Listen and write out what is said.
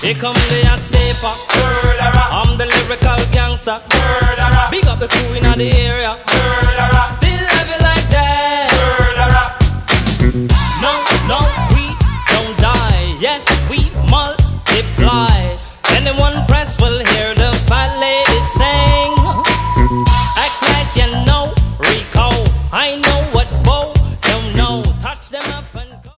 Here come the hot stepper. I'm the lyrical gangster. Big up the crew in the area. Still heavy like that. No, no.